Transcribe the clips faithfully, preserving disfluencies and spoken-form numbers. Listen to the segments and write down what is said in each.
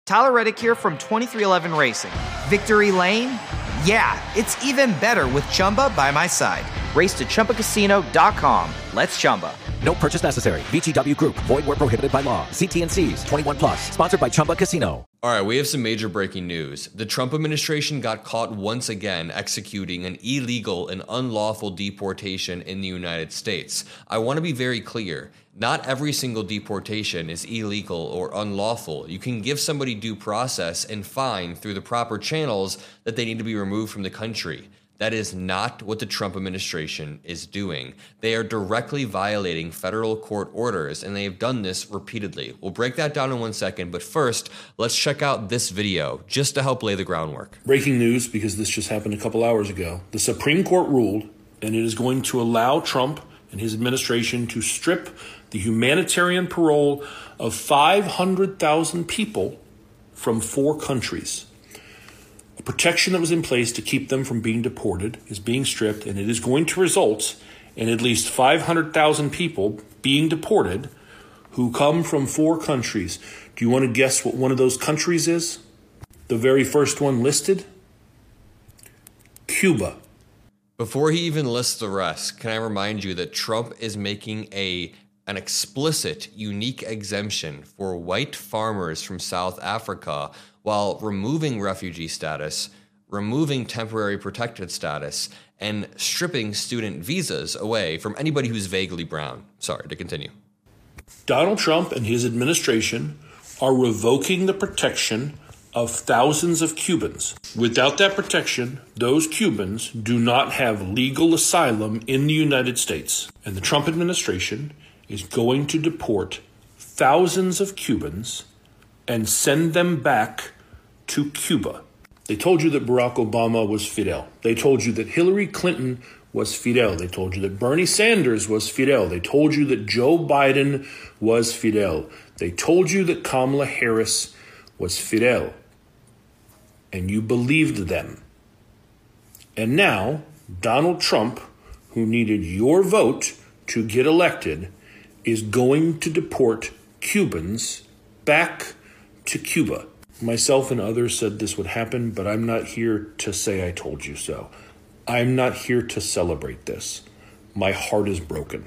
Tyler Reddick here from twenty-three eleven Racing. Victory Lane? Yeah, it's even better with Chumba by my side. Race to Chumba Casino dot com. Let's Chumba. No purchase necessary. V G W Group. Void where prohibited by law. See T and C's. twenty-one plus. Sponsored by Chumba Casino. All right, we have some major breaking news. The Trump administration got caught once again executing an illegal and unlawful deportation in the United States. I want to be very clear. Not every single deportation is illegal or unlawful. You can give somebody due process and fine through the proper channels that they need to be removed from the country. That is not what the Trump administration is doing. They are directly violating federal court orders, and they have done this repeatedly. We'll break that down in one second, but first, let's check out this video just to help lay the groundwork. Breaking news, because this just happened a couple hours ago. The Supreme Court ruled, and it is going to allow Trump and his administration to strip the humanitarian parole of five hundred thousand people from four countries. A protection that was in place to keep them from being deported is being stripped, and it is going to result in at least five hundred thousand people being deported who come from four countries. Do you want to guess what one of those countries is? The very first one listed? Cuba. Before he even lists the rest, can I remind you that Trump is making a an explicit, unique exemption for white farmers from South Africa while removing refugee status, removing temporary protected status, and stripping student visas away from anybody who's vaguely brown. Sorry, to continue. Donald Trump and his administration are revoking the protection of thousands of Cubans. Without that protection, those Cubans do not have legal asylum in the United States. And the Trump administration is going to deport thousands of Cubans and send them back to Cuba. They told you that Barack Obama was Fidel. They told you that Hillary Clinton was Fidel. They told you that Bernie Sanders was Fidel. They told you that Joe Biden was Fidel. They told you that Kamala Harris was Fidel. And you believed them. And now, Donald Trump, who needed your vote to get elected, is going to deport Cubans back to Cuba. Myself and others said this would happen, but I'm not here to say I told you so. I'm not here to celebrate this. My heart is broken.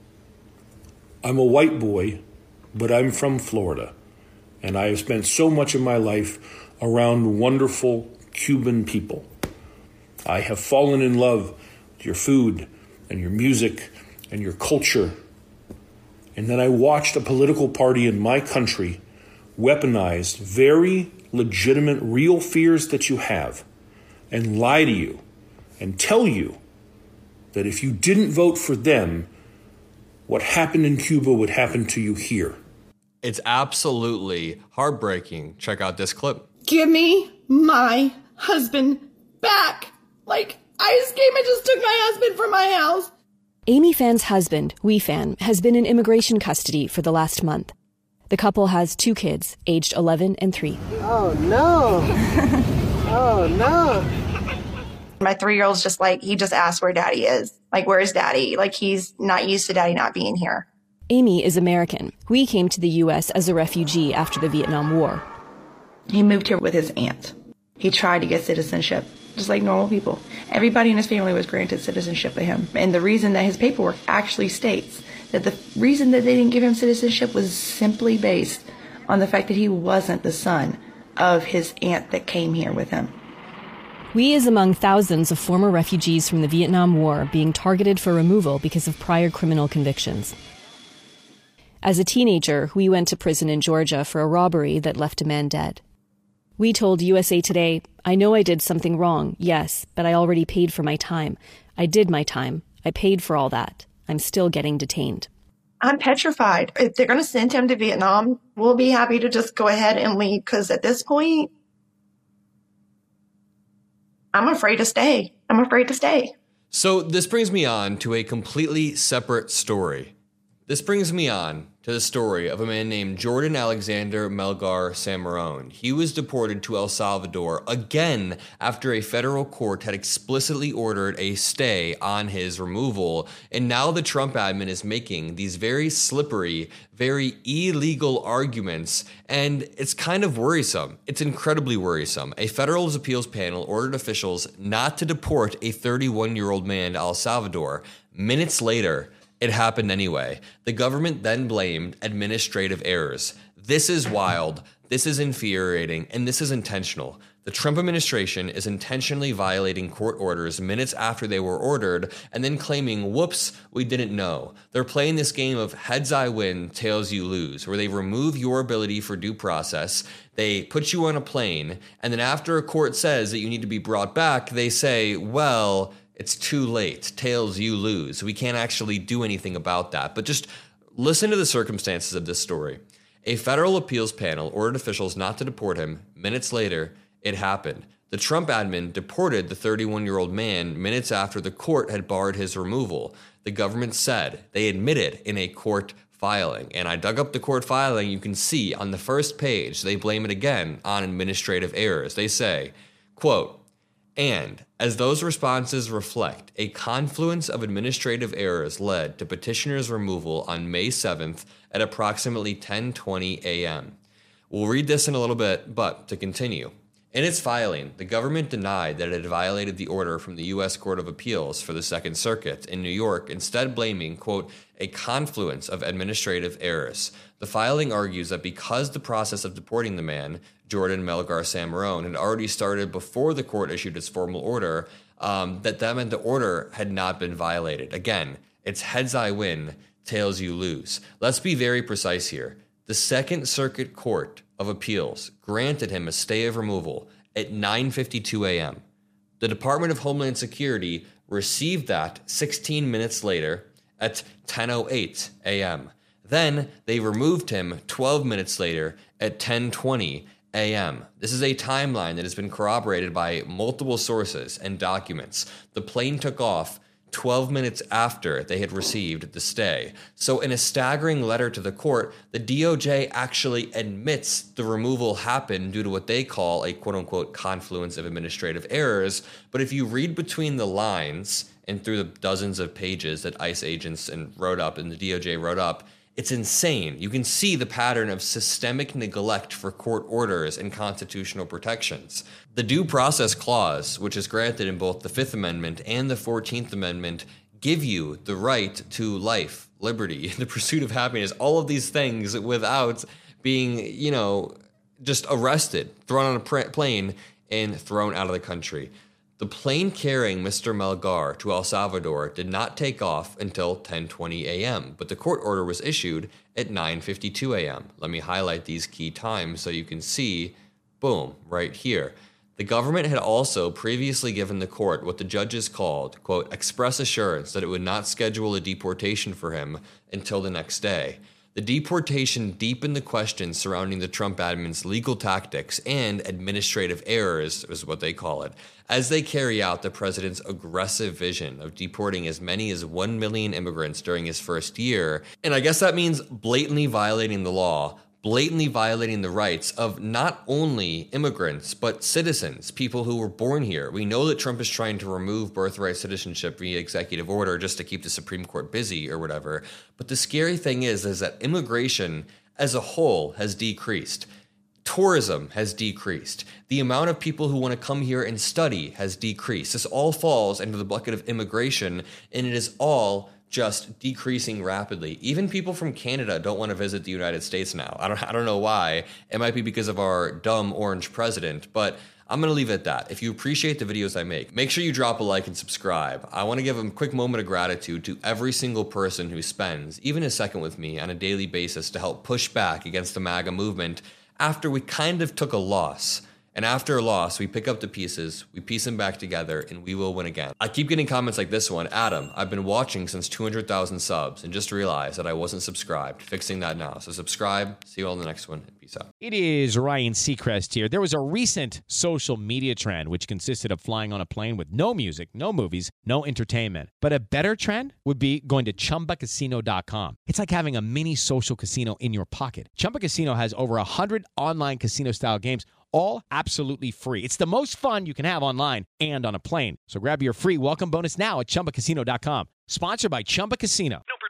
I'm a white boy, but I'm from Florida, and I have spent so much of my life around wonderful Cuban people. I have fallen in love with your food and your music and your culture. And then I watched a political party in my country weaponize very legitimate, real fears that you have and lie to you and tell you that if you didn't vote for them, what happened in Cuba would happen to you here. It's absolutely heartbreaking. Check out this clip. Give me my husband back. Like, I just came and just took my husband from my house. Amy Phan's husband, Wee Phan, has been in immigration custody for the last month. The couple has two kids, aged eleven and three. Oh, no. Oh, no. My three-year-old's just like, he just asked where daddy is. Like, where's daddy? Like, he's not used to daddy not being here. Amy is American. Wee came to the U S as a refugee after the Vietnam War. He moved here with his aunt. He tried to get citizenship, just like normal people. Everybody in his family was granted citizenship by him. And the reason that his paperwork actually states that the reason that they didn't give him citizenship was simply based on the fact that he wasn't the son of his aunt that came here with him. Wee is among thousands of former refugees from the Vietnam War being targeted for removal because of prior criminal convictions. As a teenager, Wee went to prison in Georgia for a robbery that left a man dead. Wee told U S A Today, "I know I did something wrong, yes, but I already paid for my time. I did my time. I paid for all that. I'm still getting detained." I'm petrified. If they're going to send him to Vietnam, we'll be happy to just go ahead and leave, because at this point, I'm afraid to stay. I'm afraid to stay. So this brings me on to a completely separate story. This brings me on to the story of a man named Jordan Alexander Melgar Cimarron. He was deported to El Salvador again after a federal court had explicitly ordered a stay on his removal. And now the Trump admin is making these very slippery, very illegal arguments, and it's kind of worrisome. It's incredibly worrisome. A federal appeals panel ordered officials not to deport a thirty-one-year-old man to El Salvador. Minutes later, it happened anyway. The government then blamed administrative errors. This is wild, this is infuriating, and this is intentional. The Trump administration is intentionally violating court orders minutes after they were ordered and then claiming, whoops, we didn't know. They're playing this game of heads I win, tails you lose, where they remove your ability for due process, they put you on a plane, and then after a court says that you need to be brought back, they say, well, it's too late. Tails, you lose. We can't actually do anything about that. But just listen to the circumstances of this story. A federal appeals panel ordered officials not to deport him. Minutes later, it happened. The Trump admin deported the thirty-one-year-old man minutes after the court had barred his removal. The government said, they admitted in a court filing. And I dug up the court filing. You can see on the first page, they blame it again on administrative errors. They say, quote, and as those responses reflect, a confluence of administrative errors led to petitioner's removal on May seventh at approximately ten twenty a.m. We'll read this in a little bit, but to continue. In its filing, the government denied that it had violated the order from the U S Court of Appeals for the Second Circuit in New York, instead blaming, quote, a confluence of administrative errors. The filing argues that because the process of deporting the man, Jordan Melgar Cimarron, had already started before the court issued its formal order, um, that that meant the order had not been violated. Again, it's heads I win, tails you lose. Let's be very precise here. The Second Circuit Court of Appeals granted him a stay of removal at nine fifty-two a.m. The Department of Homeland Security received that sixteen minutes later at ten oh eight a.m. Then they removed him twelve minutes later at ten twenty a.m. This is a timeline that has been corroborated by multiple sources and documents. The plane took off twelve minutes after they had received the stay. So in a staggering letter to the court, the D O J actually admits the removal happened due to what they call a quote-unquote confluence of administrative errors. But if you read between the lines and through the dozens of pages that ICE agents and wrote up and the D O J wrote up, it's insane. You can see the pattern of systemic neglect for court orders and constitutional protections. The Due Process Clause, which is granted in both the Fifth Amendment and the Fourteenth Amendment, give you the right to life, liberty, the pursuit of happiness, all of these things without being, you know, just arrested, thrown on a pr- plane, and thrown out of the country. The plane carrying Mister Melgar to El Salvador did not take off until ten twenty a.m., but the court order was issued at nine fifty-two a.m. Let me highlight these key times so you can see, boom, right here. The government had also previously given the court what the judges called, quote, express assurance that it would not schedule a deportation for him until the next day. The deportation deepened the questions surrounding the Trump admin's legal tactics and administrative errors, is what they call it, as they carry out the president's aggressive vision of deporting as many as one million immigrants during his first year. And I guess that means blatantly violating the law, blatantly violating the rights of not only immigrants, but citizens, people who were born here. We know that Trump is trying to remove birthright citizenship via executive order just to keep the Supreme Court busy or whatever. But the scary thing is, is that immigration as a whole has decreased. Tourism has decreased. The amount of people who want to come here and study has decreased. This all falls into the bucket of immigration, and it is all just decreasing rapidly. Even people from Canada don't want to visit the United States now. I don't I don't know why. It might be because of our dumb orange president, but I'm going to leave it at that. If you appreciate the videos I make, make sure you drop a like and subscribe. I want to give a quick moment of gratitude to every single person who spends even a second with me on a daily basis to help push back against the MAGA movement after we kind of took a loss And after a loss, we pick up the pieces, we piece them back together, and we will win again. I keep getting comments like this one. Adam, I've been watching since two hundred thousand subs and just realized that I wasn't subscribed. Fixing that now. So subscribe. See you all in the next one. Peace out. It is Ryan Seacrest here. There was a recent social media trend which consisted of flying on a plane with no music, no movies, no entertainment. But a better trend would be going to Chumba Casino dot com. It's like having a mini social casino in your pocket. Chumba Casino has over one hundred online casino-style games, all absolutely free. It's the most fun you can have online and on a plane. So grab your free welcome bonus now at Chumba Casino dot com. Sponsored by Chumba Casino. No